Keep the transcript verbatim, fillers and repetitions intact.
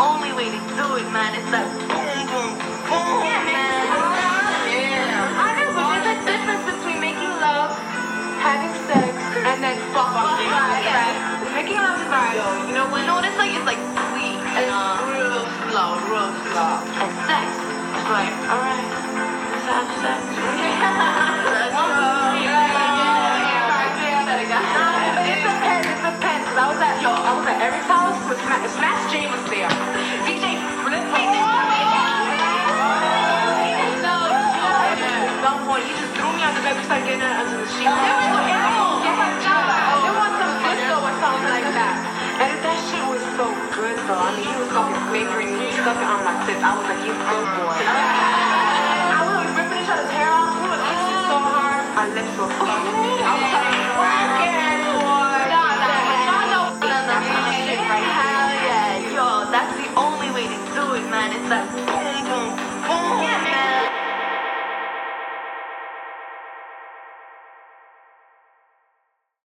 only way to do it, man. It's that boom, boom, boom, Yeah, man. Yeah. I know, but there's a difference between making love, having sex, and then fucking. Right, Yeah. Making love is right. Yo, you know what? No, it's like it's like sweet and uh, real slow, real slow. And sex is like, all right, let's have sex. Let's go. It depends, it depends. 'Cause I was at, yo, I was at Eric's house with Smash, Smash J was there. D J Flip. Some point, he just threw me on the bed, we started getting under the sheet. There was some disco or something like that. And that shit was so good though. I mean, he was fucking fingering me, stuffing on my tits. I was like, you good boy.